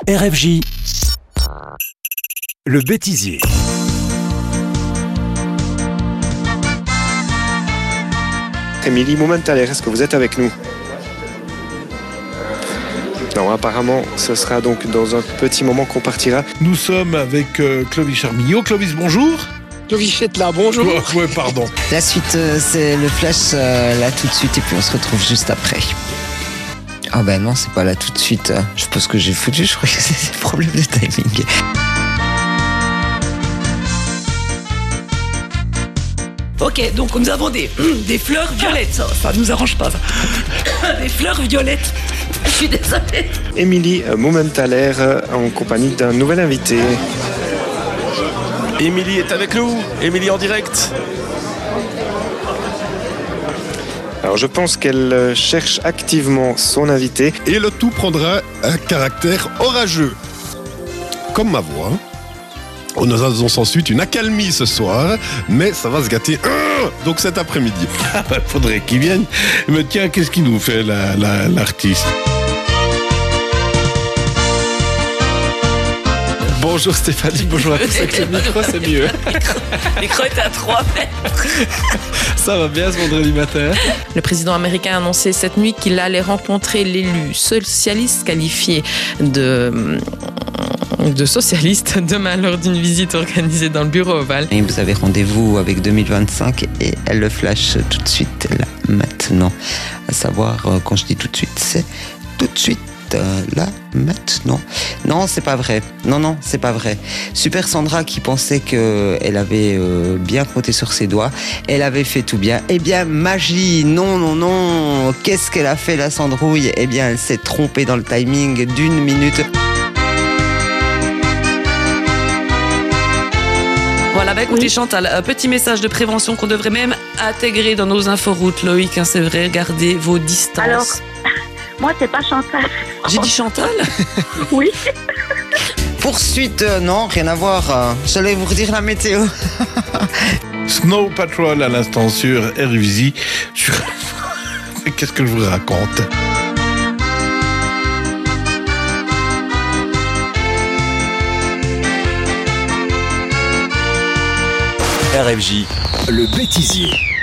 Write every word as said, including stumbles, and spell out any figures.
R F J, le bêtisier. Émilie Moumentaler, est-ce que vous êtes avec nous? Non, apparemment, ce sera donc dans un petit moment qu'on partira. Nous sommes avec euh, Clovis Charmillot. Clovis, bonjour. Clovis est là, bonjour. Ouais, ouais, pardon. La suite, euh, c'est le flash euh, là tout de suite et puis on se retrouve juste après. Ah ben non, c'est pas là tout de suite. Je sais pas ce que j'ai foutu, je crois que c'est des problèmes de timing. Ok, donc nous avons des, des fleurs violettes, ça, ça nous arrange pas ça. Des fleurs violettes. Je suis désolée. Émilie Moumentaler en compagnie d'un nouvel invité. Émilie est avec nous. Émilie en direct. Alors je pense qu'elle cherche activement son invité. Et le tout prendra un caractère orageux. Comme ma voix. Nous avons ensuite une accalmie ce soir, mais ça va se gâter donc cet après-midi. Ah bah, faudrait qu'il vienne. Mais tiens, qu'est-ce qu'il nous fait la, la, l'artiste? Bonjour Stéphanie, bonjour à tous. Avec le micro, c'est mieux. Le micro est à trois mètres. Ça va bien ce vendredi matin. Le président américain a annoncé cette nuit qu'il allait rencontrer l'élu socialiste qualifié de, de socialiste demain lors d'une visite organisée dans le bureau ovale. Et vous avez rendez-vous avec deux mille vingt-cinq et elle le flash tout de suite, là, maintenant. À savoir, quand je dis tout de suite, c'est tout de suite. Là, maintenant. Non, c'est pas vrai. Non, non, c'est pas vrai. Super Sandra qui pensait qu'elle avait euh, bien compté sur ses doigts, elle avait fait tout bien. Eh bien, magie, non, non, non. Qu'est-ce qu'elle a fait la Sandrouille? Eh bien, elle s'est trompée dans le timing d'une minute. Voilà, bah écoutez Chantal, un petit message de prévention qu'on devrait même intégrer dans nos inforoutes, Loïc, hein, c'est vrai, gardez vos distances. Alors, moi c'est pas Chantal. J'ai dit Chantal? Oui. Poursuite, euh, non, rien à voir. Euh, J'allais vous redire la météo. Snow Patrol à l'instant sur R F J. Sur... Qu'est-ce que je vous raconte? R F J, le bêtisier.